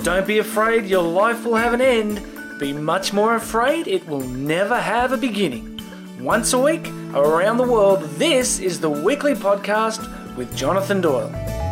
Don't be afraid your life will have an end. Be much more afraid it will never have a beginning. Once a week, around the world, this is the weekly podcast with Jonathan Doyle.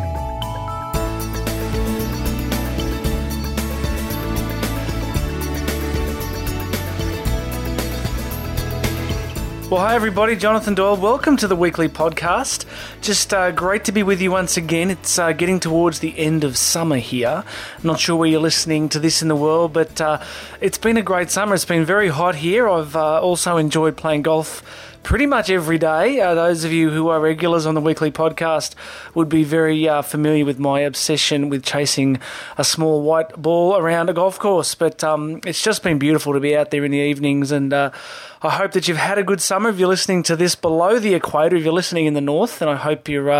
Well, hi everybody, Jonathan Doyle. Welcome to the weekly podcast. Just great to be with you once again. It's getting towards the end of summer here. Not sure where you're listening to this in the world, but it's been a great summer. It's been very hot here. I've also enjoyed playing golf pretty much every day. Those of you who are regulars on the weekly podcast would be very familiar with my obsession with chasing a small white ball around a golf course. But it's just been beautiful to be out there in the evenings, and I hope that you've had a good summer. If you're listening to this below the equator, if you're listening in the north, then I hope you're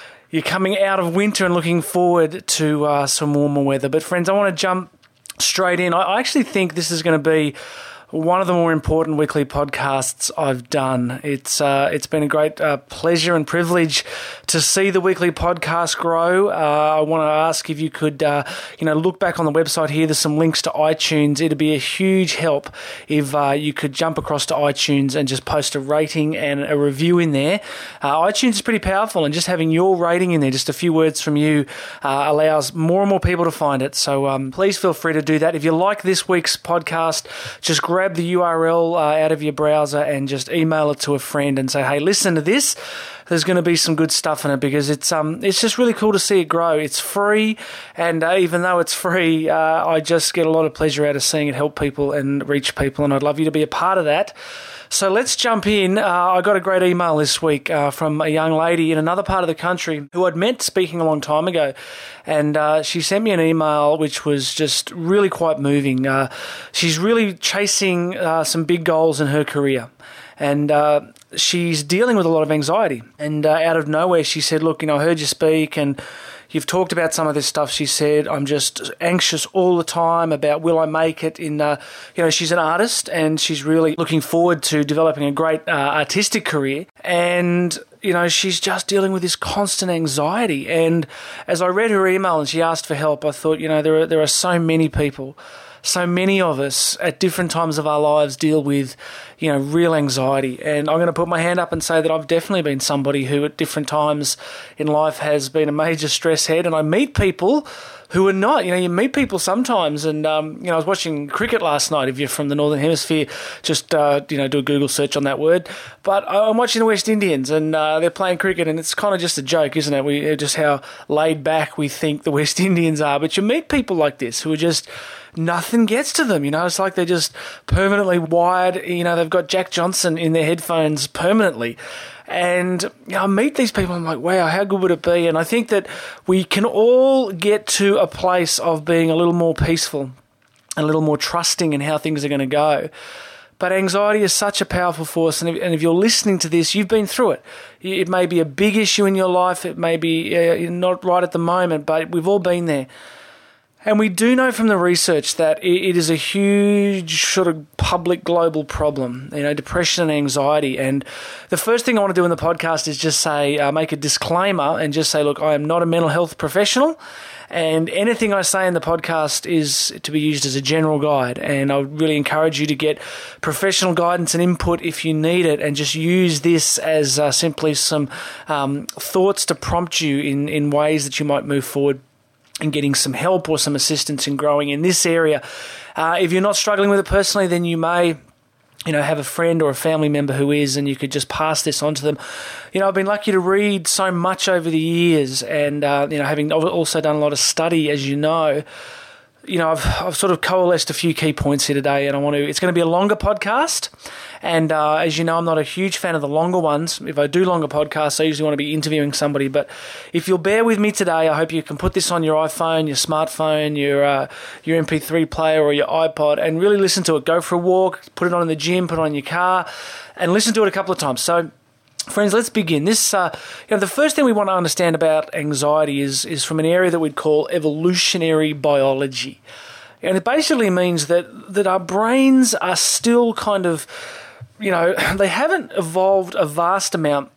coming out of winter and looking forward to some warmer weather. But friends, I want to jump straight in. I actually think this is going to be one of the more important weekly podcasts I've done. It's been a great pleasure and privilege to see the weekly podcast grow. I want to ask if you could, look back on the website here. There's some links to iTunes. It'd be a huge help if you could jump across to iTunes and just post a rating and a review in there. iTunes is pretty powerful, and just having your rating in there, just a few words from you, allows more and more people to find it. So please feel free to do that. If you like this week's podcast, just grab the URL out of your browser and just email it to a friend and say, hey, listen to this. There's going to be some good stuff in it, because it's just really cool to see it grow. It's free, and even though it's free, I just get a lot of pleasure out of seeing it help people and reach people, and I'd love you to be a part of that. So let's jump in. I got a great email this week from a young lady in another part of the country who I'd met speaking a long time ago. And she sent me an email which was just really quite moving. She's really chasing some big goals in her career. And she's dealing with a lot of anxiety. And out of nowhere, she said, look, I heard you speak, and you've talked about some of this stuff. She said, I'm just anxious all the time about will I make it in, she's an artist, and she's really looking forward to developing a great artistic career. And, she's just dealing with this constant anxiety. And as I read her email and she asked for help, I thought, there are so many people, so many of us at different times of our lives deal with, real anxiety. And I'm going to put my hand up and say that I've definitely been somebody who at different times in life has been a major stress head. And I meet people who are not. You meet people sometimes. And, I was watching cricket last night. If you're from the Northern Hemisphere, just, do a Google search on that word. But I'm watching the West Indians, and they're playing cricket, and it's kind of just a joke, isn't it? Just how laid back we think the West Indians are. But you meet people like this who are just, nothing gets to them. It's like they're just permanently wired. They've got Jack Johnson in their headphones permanently. And I meet these people, I'm like, wow, how good would it be? And I think that we can all get to a place of being a little more peaceful, a little more trusting in how things are going to go. But anxiety is such a powerful force, and if you're listening to this, you've been through it. It may be a big issue in your life, it may be not right at the moment, but we've all been there. And we do know from the research that it is a huge sort of public global problem, depression and anxiety. And the first thing I want to do in the podcast is just say, make a disclaimer and just say, look, I am not a mental health professional, and anything I say in the podcast is to be used as a general guide. And I would really encourage you to get professional guidance and input if you need it, and just use this as simply some thoughts to prompt you in ways that you might move forward and getting some help or some assistance in growing in this area. If you're not struggling with it personally, then you may, have a friend or a family member who is, and you could just pass this on to them. I've been lucky to read so much over the years, and, having also done a lot of study, as you know, I've sort of coalesced a few key points here today, and it's going to be a longer podcast. And as you know, I'm not a huge fan of the longer ones. If I do longer podcasts, I usually want to be interviewing somebody. But if you'll bear with me today, I hope you can put this on your iPhone, your smartphone, your MP3 player or your iPod, and really listen to it. Go for a walk, put it on in the gym, put it on in your car, and listen to it a couple of times. So, friends, let's begin. This, the first thing we want to understand about anxiety is from an area that we'd call evolutionary biology. And it basically means that our brains are still kind of, they haven't evolved a vast amount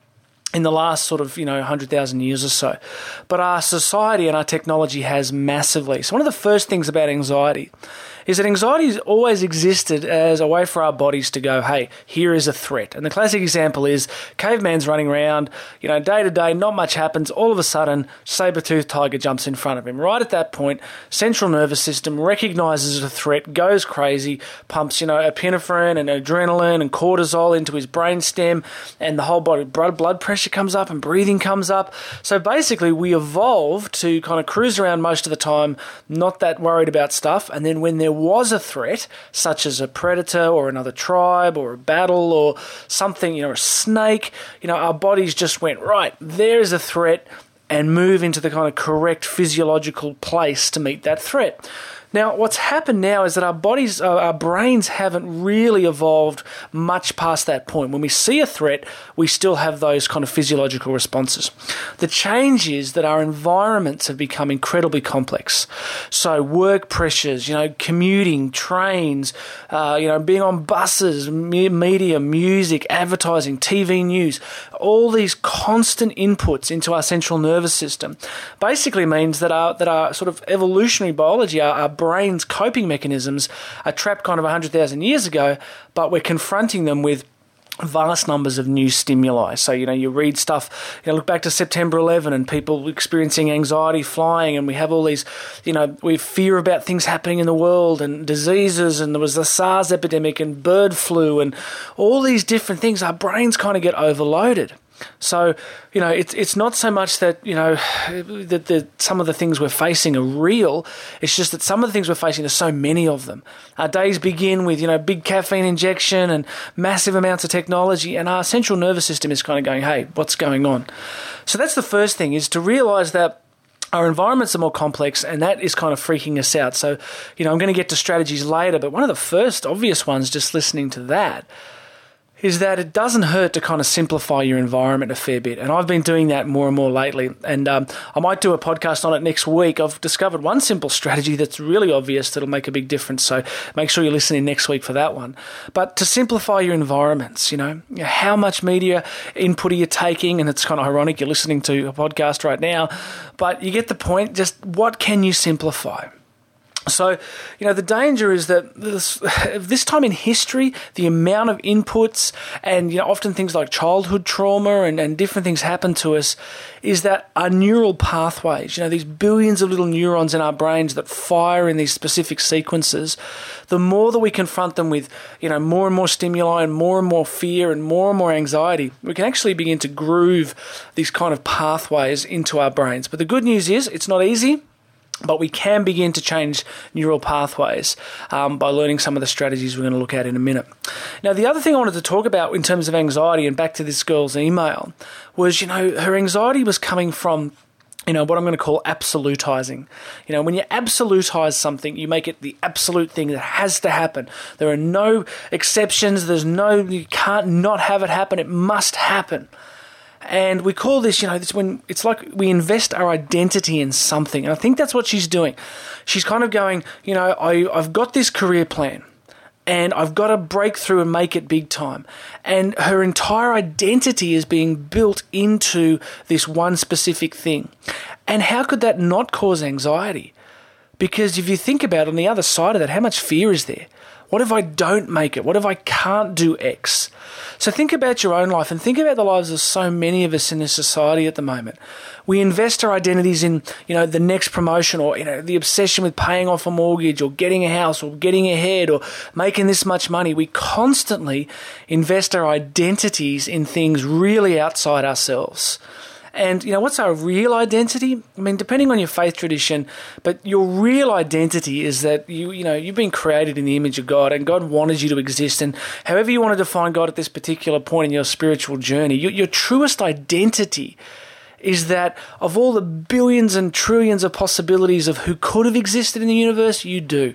in the last sort of, 100,000 years or so. But our society and our technology has massively. So one of the first things about anxiety is that anxiety has always existed as a way for our bodies to go, hey, here is a threat. And the classic example is caveman's running around, day to day, not much happens. All of a sudden, saber-toothed tiger jumps in front of him. Right at that point, central nervous system recognizes a threat, goes crazy, pumps, epinephrine and adrenaline and cortisol into his brainstem, and the whole body, blood pressure comes up and breathing comes up. So basically, we evolved to kind of cruise around most of the time, not that worried about stuff. And then when there was a threat, such as a predator or another tribe or a battle or something, a snake, our bodies just went, right, there's a threat, and move into the kind of correct physiological place to meet that threat. Now, what's happened now is that our brains haven't really evolved much past that point. When we see a threat, we still have those kind of physiological responses. The change is that our environments have become incredibly complex. So work pressures, commuting, trains, being on buses, media, music, advertising, TV news, all these constant inputs into our central nervous system basically means that our sort of evolutionary biology, our brain's coping mechanisms are trapped kind of 100,000 years ago, but we're confronting them with vast numbers of new stimuli. So, you read stuff, look back to September 11 and people experiencing anxiety flying, and we have all these, we fear about things happening in the world and diseases, and there was the SARS epidemic and bird flu and all these different things. Our brains kind of get overloaded. So, it's not so much that, that some of the things we're facing are real. It's just that some of the things we're facing, there's so many of them. Our days begin with, big caffeine injection and massive amounts of technology, and our central nervous system is kind of going, hey, what's going on? So that's the first thing, is to realize that our environments are more complex, and that is kind of freaking us out. So, I'm going to get to strategies later, but one of the first obvious ones, just listening to that, is that it doesn't hurt to kind of simplify your environment a fair bit. And I've been doing that more and more lately. And I might do a podcast on it next week. I've discovered one simple strategy that's really obvious that'll make a big difference. So make sure you're listening next week for that one. But to simplify your environments, how much media input are you taking? And it's kind of ironic you're listening to a podcast right now. But you get the point. Just what can you simplify? So, the danger is that this time in history, the amount of inputs and, often things like childhood trauma and different things happen to us, is that our neural pathways, these billions of little neurons in our brains that fire in these specific sequences, the more that we confront them with, more and more stimuli and more fear and more anxiety, we can actually begin to groove these kind of pathways into our brains. But the good news is it's not easy. But we can begin to change neural pathways by learning some of the strategies we're going to look at in a minute. Now, the other thing I wanted to talk about in terms of anxiety, and back to this girl's email, was, her anxiety was coming from, what I'm going to call absolutizing. When you absolutize something, you make it the absolute thing that has to happen. There are no exceptions. You can't not have it happen. It must happen. And we call this, this when it's like we invest our identity in something. And I think that's what she's doing. She's kind of going, I've got this career plan and I've got to break through and make it big time. And her entire identity is being built into this one specific thing. And how could that not cause anxiety? Because if you think about it, on the other side of that, how much fear is there? What if I don't make it? What if I can't do X? So think about your own life and think about the lives of so many of us in this society at the moment. We invest our identities in, the next promotion or, the obsession with paying off a mortgage or getting a house or getting ahead or making this much money. We constantly invest our identities in things really outside ourselves. And, what's our real identity? I mean, depending on your faith tradition, but your real identity is that you've been created in the image of God and God wanted you to exist. And however you want to define God at this particular point in your spiritual journey, your truest identity is that of all the billions and trillions of possibilities of who could have existed in the universe, you do.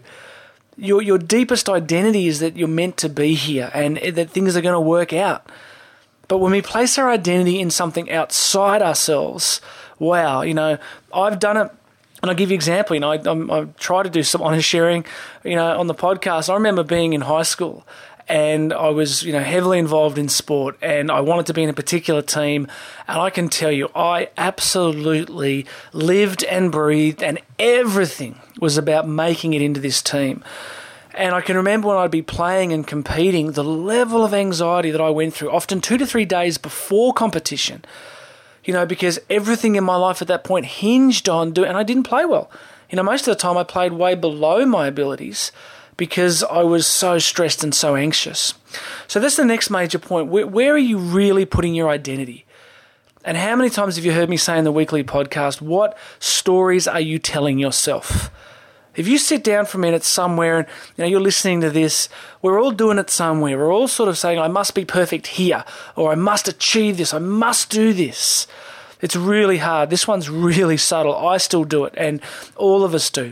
Your deepest identity is that you're meant to be here and that things are going to work out. But when we place our identity in something outside ourselves, wow, I've done it. And I'll give you an example. I try to do some honest sharing, on the podcast. I remember being in high school and I was, heavily involved in sport, and I wanted to be in a particular team. And I can tell you, I absolutely lived and breathed, and everything was about making it into this team. And I can remember when I'd be playing and competing, the level of anxiety that I went through, often 2 to 3 days before competition, because everything in my life at that point hinged on doing, and I didn't play well. Most of the time I played way below my abilities because I was so stressed and so anxious. So that's the next major point. Where are you really putting your identity? And how many times have you heard me say in the weekly podcast, what stories are you telling yourself? If you sit down for a minute somewhere and you're listening to this, we're all doing it somewhere. We're all sort of saying, I must be perfect here, or I must achieve this, I must do this. It's really hard. This one's really subtle. I still do it, and all of us do.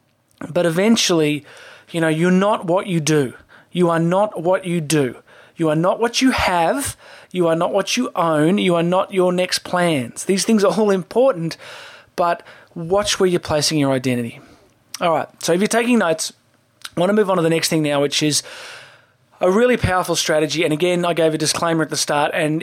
But eventually, you're not what you do. You are not what you do. You are not what you have. You are not what you own. You are not your next plans. These things are all important, but watch where you're placing your identity. All right, so if you're taking notes, I want to move on to the next thing now, which is a really powerful strategy. And again, I gave a disclaimer at the start. And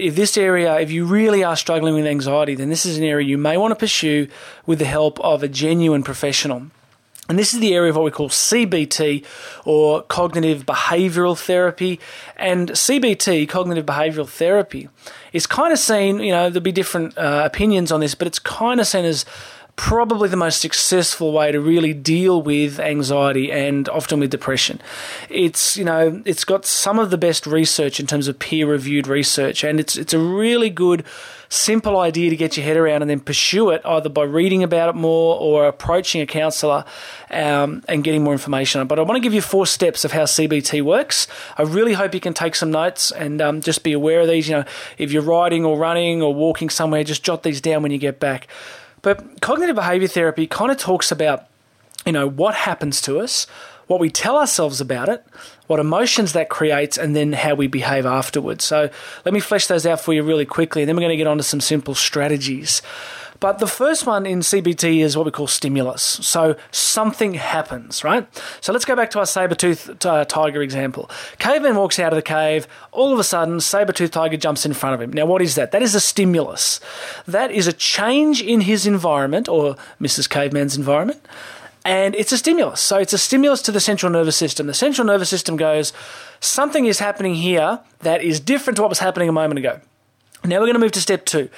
if you really are struggling with anxiety, then this is an area you may want to pursue with the help of a genuine professional. And this is the area of what we call CBT, or cognitive behavioral therapy. And CBT, cognitive behavioral therapy, is kind of seen, there'll be different opinions on this, but it's kind of seen as probably the most successful way to really deal with anxiety and often with depression. It's got some of the best research in terms of peer-reviewed research, and it's a really good, simple idea to get your head around and then pursue it either by reading about it more or approaching a counsellor and getting more information on it. But I want to give you 4 steps of how CBT works. I really hope you can take some notes and just be aware of these. If you're riding or running or walking somewhere, just jot these down when you get back. But cognitive behavior therapy kind of talks about, what happens to us, what we tell ourselves about it, what emotions that creates, and then how we behave afterwards. So let me flesh those out for you really quickly, and then we're going to get on to some simple strategies. But the first one in CBT is what we call stimulus. So something happens, right? So let's go back to our saber-toothed tiger example. Caveman walks out of the cave. All of a sudden, saber-toothed tiger jumps in front of him. Now, what is that? That is a stimulus. That is a change in his environment, or Mrs. Caveman's environment, and it's a stimulus. So it's a stimulus to the central nervous system. The central nervous system goes, something is happening here that is different to what was happening a moment ago. Now we're going to move to step 2.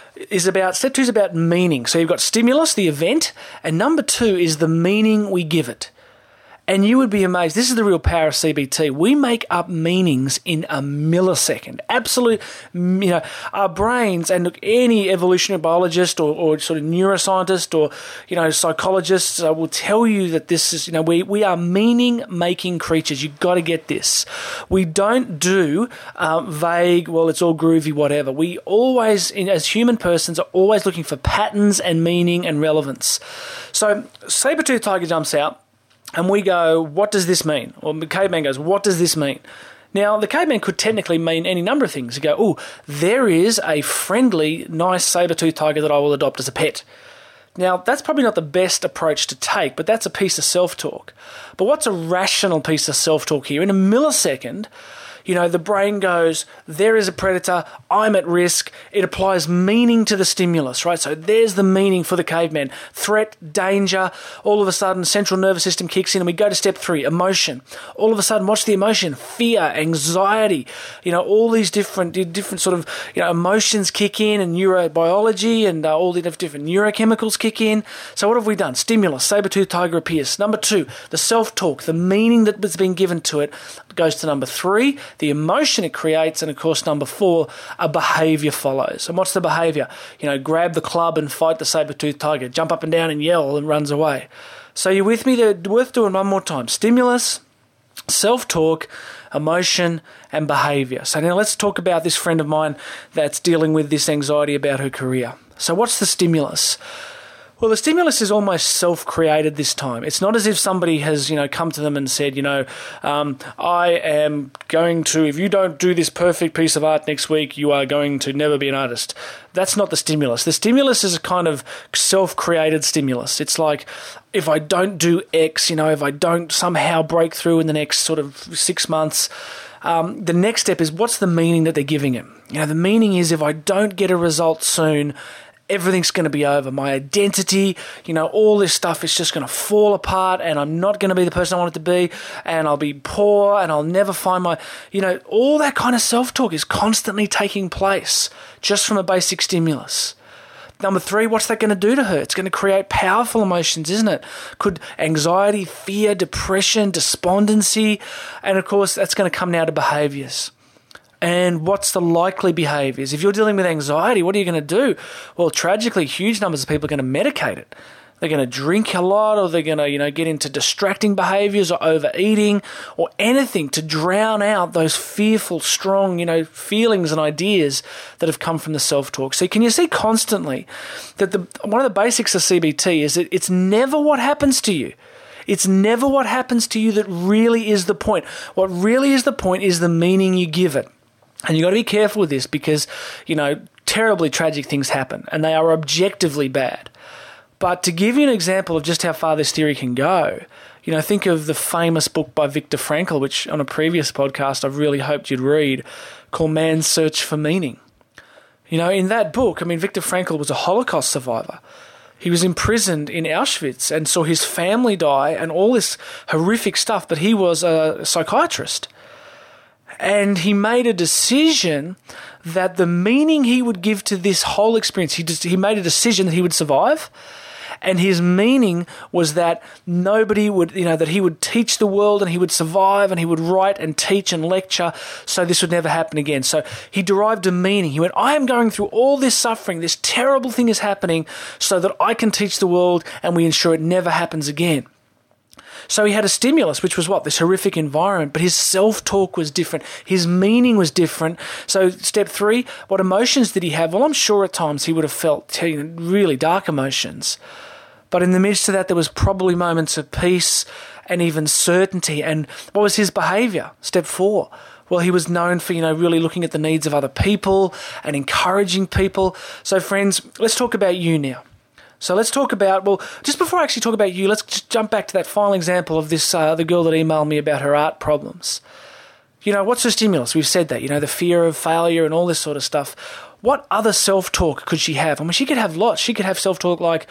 Step 2 is about meaning. So you've got stimulus, the event, and number 2 is the meaning we give it. And you would be amazed. This is the real power of CBT. We make up meanings in a millisecond. Absolute, our brains, and look, any evolutionary biologist or sort of neuroscientist or, psychologists will tell you that this is, we are meaning-making creatures. You've got to get this. We don't do vague, well, it's all groovy, whatever. We always, as human persons, are always looking for patterns and meaning and relevance. So saber-toothed tiger jumps out. And we go, what does this mean? Or the caveman goes, what does this mean? Now, the caveman could technically mean any number of things. You go, oh, there is a friendly, nice saber-toothed tiger that I will adopt as a pet. Now, that's probably not the best approach to take, but that's a piece of self-talk. But what's a rational piece of self-talk here? In a millisecond, the brain goes, there is a predator, I'm at risk. It applies meaning to the stimulus, right? So there's the meaning for the caveman. Threat, danger, all of a sudden central nervous system kicks in and we go to step 3, emotion. All of a sudden, what's the emotion? Fear, anxiety, all these different sort of, emotions kick in, and neurobiology and all the different neurochemicals kick in. So what have we done? Stimulus, saber-toothed tiger appears. Number 2, the self-talk, the meaning that has been given to it goes to number 3, the emotion it creates, and of course number 4, a behaviour follows. And what's the behaviour? Grab the club and fight the saber-toothed tiger, jump up and down and yell and runs away. So you're with me? They're worth doing one more time. Stimulus, self-talk, emotion, and behaviour. So now let's talk about this friend of mine that's dealing with this anxiety about her career. So what's the stimulus? Well, the stimulus is almost self-created this time. It's not as if somebody has, come to them and said, I am going to, if you don't do this perfect piece of art next week, you are going to never be an artist. That's not the stimulus. The stimulus is a kind of self-created stimulus. It's like, if I don't do X, if I don't somehow break through in the next sort of 6 months, the next step is, what's the meaning that they're giving it? The meaning is, if I don't get a result soon, everything's going to be over. My identity, all this stuff is just going to fall apart, and I'm not going to be the person I want it to be, and I'll be poor, and I'll never find my, all that kind of self-talk is constantly taking place just from a basic stimulus. Number 3, what's that going to do to her? It's going to create powerful emotions, isn't it? Could anxiety, fear, depression, despondency, and of course, that's going to come now to behaviors. And what's the likely behaviors? If you're dealing with anxiety, what are you going to do? Well, tragically, huge numbers of people are going to medicate it. They're going to drink a lot, or they're going to, get into distracting behaviors or overeating or anything to drown out those fearful, strong, feelings and ideas that have come from the self-talk. So can you see constantly that one of the basics of CBT is that it's never what happens to you. It's never what happens to you that really is the point. What really is the point is the meaning you give it. And you've got to be careful with this because, terribly tragic things happen and they are objectively bad. But to give you an example of just how far this theory can go, think of the famous book by Viktor Frankl, which on a previous podcast I've really hoped you'd read, called Man's Search for Meaning. In that book, Viktor Frankl was a Holocaust survivor. He was imprisoned in Auschwitz and saw his family die and all this horrific stuff, but he was a psychiatrist. And he made a decision that the meaning he would give to this whole experience, he made a decision that he would survive. And his meaning was that nobody would, that he would teach the world and he would survive and he would write and teach and lecture so this would never happen again. So he derived a meaning. He went, I am going through all this suffering, this terrible thing is happening so that I can teach the world and we ensure it never happens again. So he had a stimulus, which was this horrific environment, but his self-talk was different. His meaning was different. So step 3, what emotions did he have? Well, I'm sure at times he would have felt really dark emotions. But in the midst of that, there was probably moments of peace and even certainty. And what was his behavior? Step 4. Well, he was known for, really looking at the needs of other people and encouraging people. So friends, let's talk about you now. So let's talk about, just before I actually talk about you, let's just jump back to that final example of this, the girl that emailed me about her art problems. What's her stimulus? We've said that, the fear of failure and all this sort of stuff. What other self-talk could she have? She could have lots. She could have self-talk like,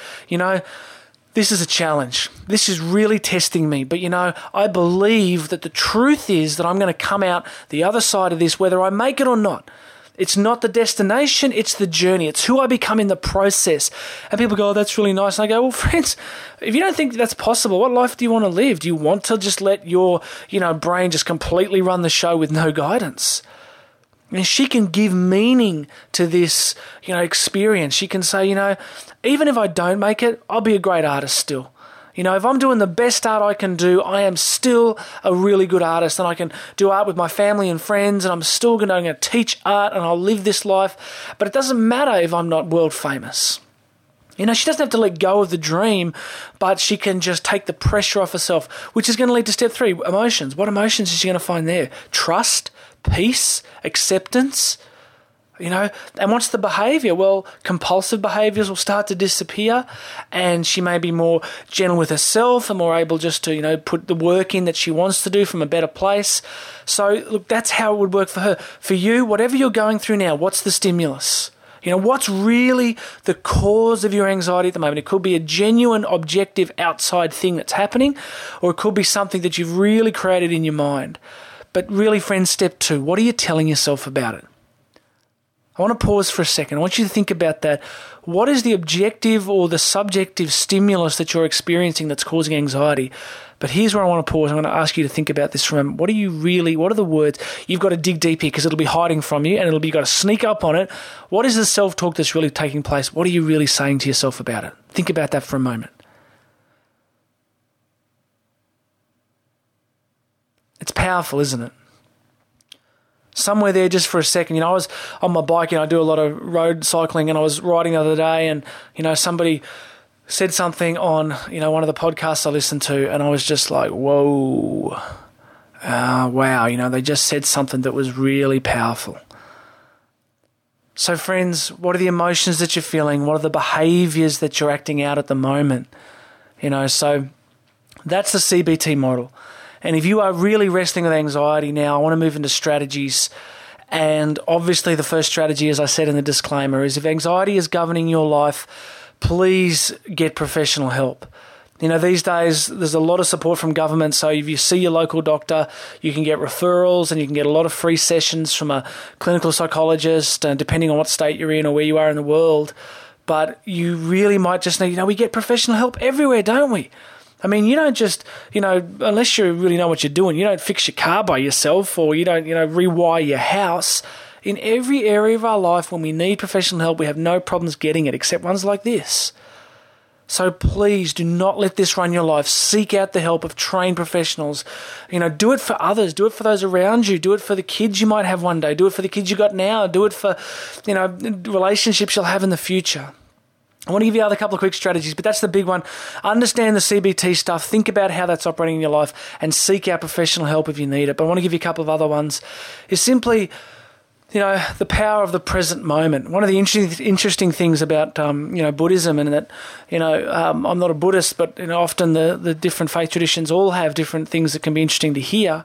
this is a challenge. This is really testing me. But, I believe that the truth is that I'm going to come out the other side of this, whether I make it or not. It's not the destination, it's the journey. It's who I become in the process. And people go, oh, that's really nice. And I go, well, friends, if you don't think that's possible, what life do you want to live? Do you want to just let your, brain just completely run the show with no guidance? And she can give meaning to this, experience. She can say, even if I don't make it, I'll be a great artist still. If I'm doing the best art I can do, I am still a really good artist and I can do art with my family and friends and I'm still going to teach art and I'll live this life. But it doesn't matter if I'm not world famous. She doesn't have to let go of the dream, but she can just take the pressure off herself, which is going to lead to step 3, emotions. What emotions is she going to find there? Trust, peace, acceptance. And what's the behavior? Well, compulsive behaviors will start to disappear and she may be more gentle with herself and more able just to, put the work in that she wants to do from a better place. So, look, that's how it would work for her. For you, whatever you're going through now, what's the stimulus? What's really the cause of your anxiety at the moment? It could be a genuine, objective, outside thing that's happening, or it could be something that you've really created in your mind. But really, friends, step 2, what are you telling yourself about it? I want to pause for a second. I want you to think about that. What is the objective or the subjective stimulus that you're experiencing that's causing anxiety? But here's where I want to pause. I'm going to ask you to think about this from what are the words? You've got to dig deep here because it'll be hiding from you and you've got to sneak up on it. What is the self-talk that's really taking place? What are you really saying to yourself about it? Think about that for a moment. It's powerful, isn't it? Somewhere there just for a second, I was on my bike and I do a lot of road cycling and I was riding the other day and, somebody said something on, one of the podcasts I listened to and I was just like, whoa, wow, they just said something that was really powerful. So friends, what are the emotions that you're feeling? What are the behaviors that you're acting out at the moment? So that's the CBT model. And if you are really wrestling with anxiety now, I want to move into strategies. And obviously the first strategy, as I said in the disclaimer, is if anxiety is governing your life, please get professional help. You know, these days there's a lot of support from government, so if you see your local doctor, you can get referrals and you can get a lot of free sessions from a clinical psychologist, and depending on what state you're in or where you are in the world. But you really might just need, we get professional help everywhere, don't we? I mean, you don't just, unless you really know what you're doing, you don't fix your car by yourself, or you don't, rewire your house. In every area of our life, when we need professional help, we have no problems getting it, except ones like this. So please do not let this run your life. Seek out the help of trained professionals. Do it for others. Do it for those around you. Do it for the kids you might have one day. Do it for the kids you got now. Do it for, relationships you'll have in the future. I want to give you a couple of quick strategies, but that's the big one. Understand the CBT stuff. Think about how that's operating in your life and seek out professional help if you need it. But I want to give you a couple of other ones. Is simply, the power of the present moment. One of the interesting things about, Buddhism, and that, I'm not a Buddhist, but, often the different faith traditions all have different things that can be interesting to hear.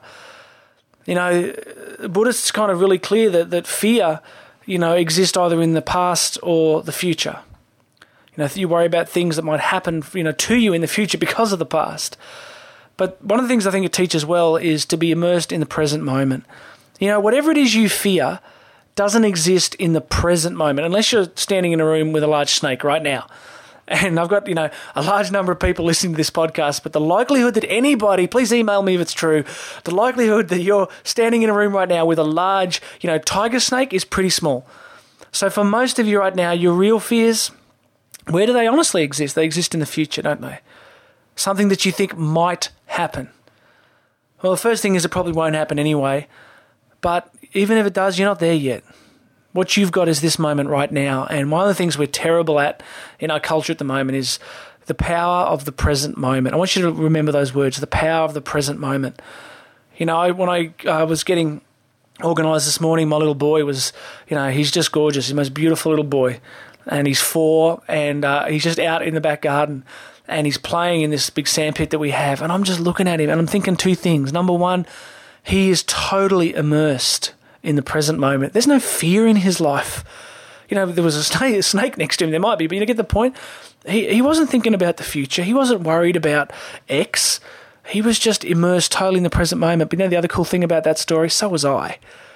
Buddhists kind of really clear that fear, exists either in the past or the future. You worry about things that might happen, to you in the future because of the past. But one of the things I think it teaches well is to be immersed in the present moment. Whatever it is you fear doesn't exist in the present moment, unless you're standing in a room with a large snake right now. And I've got, a large number of people listening to this podcast, but the likelihood that anybody, please email me if it's true, the likelihood that you're standing in a room right now with a large, tiger snake is pretty small. So for most of you right now, your real fears, where do they honestly exist? They exist in the future, don't they? Something that you think might happen. Well, the first thing is it probably won't happen anyway. But even if it does, you're not there yet. What you've got is this moment right now. And one of the things we're terrible at in our culture at the moment is the power of the present moment. I want you to remember those words, the power of the present moment. When I was getting organised this morning, my little boy was, he's just gorgeous. He's the most beautiful little boy. And he's 4, and he's just out in the back garden, and he's playing in this big sandpit that we have. And I'm just looking at him, and I'm thinking two things. Number one, he is totally immersed in the present moment. There's no fear in his life. There was a snake next to him. There might be, but you get the point. He wasn't thinking about the future. He wasn't worried about X. He was just immersed totally in the present moment. But the other cool thing about that story, so was I.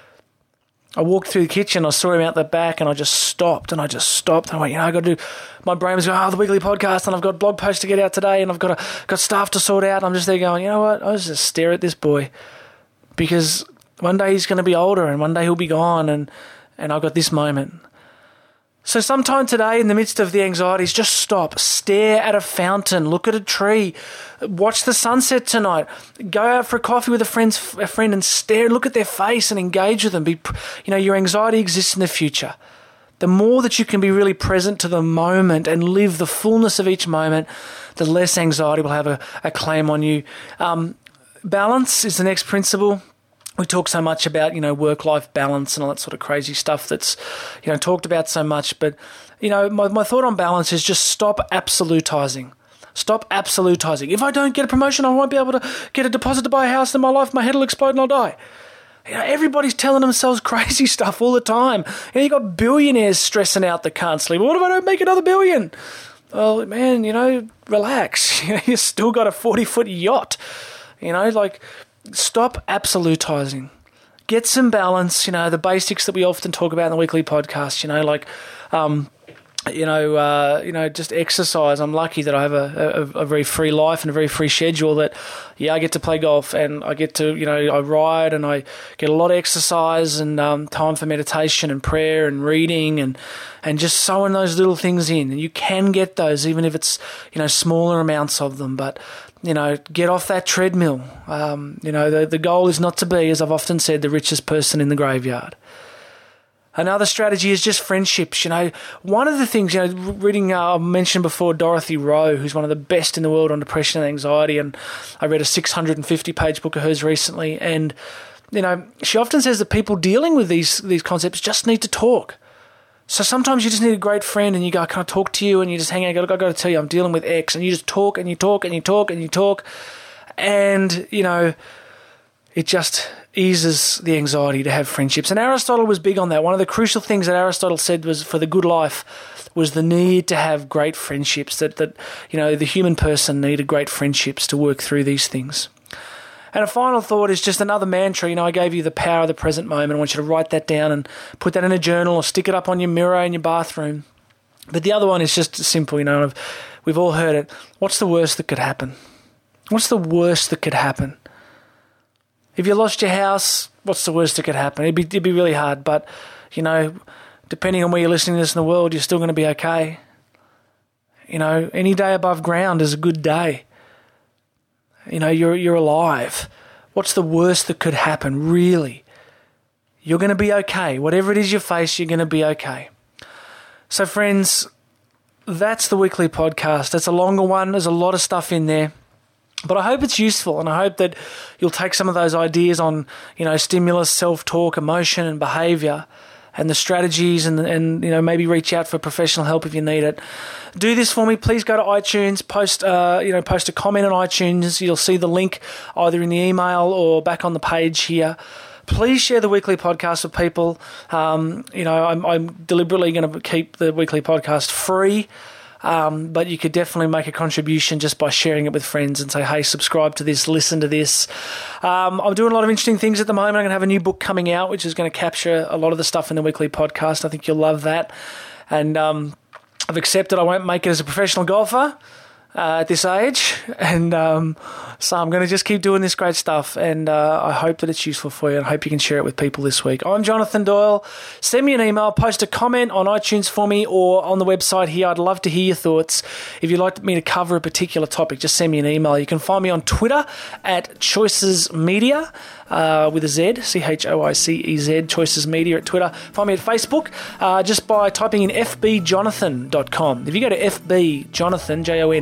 I walked through the kitchen, I saw him out the back, and I just stopped. And I went, I got to do, my brain was going, the weekly podcast, and I've got blog posts to get out today, and I've got stuff to sort out. And I'm just there going, you know what? I was just stare at this boy, because one day he's going to be older, and one day he'll be gone, and I've got this moment. So sometime today, in the midst of the anxieties, just stop, stare at a fountain, look at a tree, watch the sunset tonight, go out for a coffee with a friend and stare, look at their face and engage with them. Your anxiety exists in the future. The more that you can be really present to the moment and live the fullness of each moment, the less anxiety will have a claim on you. Balance is the next principle. We talk so much about, work-life balance and all that sort of crazy stuff that's, talked about so much. But, my thought on balance is just stop absolutizing. Stop absolutizing. If I don't get a promotion, I won't be able to get a deposit to buy a house in my life. My head will explode and I'll die. Everybody's telling themselves crazy stuff all the time. You got billionaires stressing out that can't sleep. What if I don't make another billion? Well, man, relax. You still got a 40-foot yacht. Stop absolutizing. Get some balance, the basics that we often talk about in the weekly podcast, just exercise. I'm lucky that I have a very free life and a very free schedule that, I get to play golf and I get to, I ride and I get a lot of exercise and time for meditation and prayer and reading and just sewing those little things in. And you can get those even if it's, smaller amounts of them. But, get off that treadmill. The goal is not to be, as I've often said, the richest person in the graveyard. Another strategy is just friendships. One of the things, reading, I mentioned before, Dorothy Rowe, who's one of the best in the world on depression and anxiety, and I read a 650-page book of hers recently, and, she often says that people dealing with these concepts just need to talk. So sometimes you just need a great friend and you go, can I talk to you? And you just hang out, I got to tell you, I'm dealing with X, and you just talk and you talk and you talk and you talk. And, it just eases the anxiety to have friendships. And Aristotle was big on that. One of the crucial things that Aristotle said was for the good life was the need to have great friendships, that the human person needed great friendships to work through these things. And a final thought is just another mantra. I gave you the power of the present moment. I want you to write that down and put that in a journal or stick it up on your mirror in your bathroom. But the other one is just simple, we've all heard it. What's the worst that could happen? What's the worst that could happen? If you lost your house, what's the worst that could happen? It'd be really hard, but, depending on where you're listening to this in the world, you're still going to be okay. Any day above ground is a good day. You're alive. What's the worst that could happen, really? You're going to be okay. Whatever it is you face, you're going to be okay. So, friends, that's the weekly podcast. That's a longer one. There's a lot of stuff in there. But I hope it's useful, and I hope that you'll take some of those ideas on, stimulus, self-talk, emotion, and behaviour, and the strategies, and maybe reach out for professional help if you need it. Do this for me. Please go to iTunes, post a comment on iTunes. You'll see the link either in the email or back on the page here. Please share the weekly podcast with people. I'm deliberately going to keep the weekly podcast free. But you could definitely make a contribution just by sharing it with friends and say, hey, subscribe to this, listen to this. I'm doing a lot of interesting things at the moment. I'm going to have a new book coming out, which is going to capture a lot of the stuff in the weekly podcast. I think you'll love that. And I've accepted I won't make it as a professional golfer at this age. And so I'm going to just keep doing this great stuff. And I hope that it's useful for you. And I hope you can share it with people this week. I'm Jonathan Doyle. Send me an email, post a comment on iTunes for me or on the website here. I'd love to hear your thoughts. If you'd like me to cover a particular topic, just send me an email. You can find me on Twitter at Choices Media. With a Z, CHOICEZ, Choices Media at Twitter. Find me at Facebook just by typing in fbjonathan.com. If you go to fbjonathan,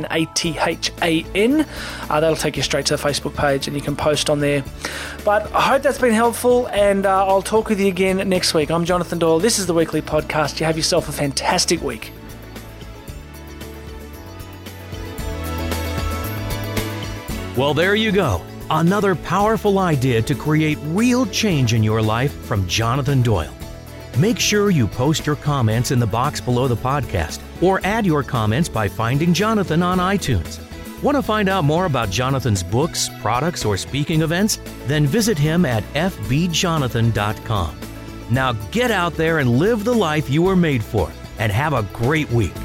JONATHAN, that'll take you straight to the Facebook page and you can post on there. But I hope that's been helpful, and I'll talk with you again next week. I'm Jonathan Doyle. This is the weekly podcast. You have yourself a fantastic week. Well, there you go. Another powerful idea to create real change in your life from Jonathan Doyle. Make sure you post your comments in the box below the podcast or add your comments by finding Jonathan on iTunes. Want to find out more about Jonathan's books, products, or speaking events? Then visit him at fbjonathan.com. Now get out there and live the life you were made for, and have a great week.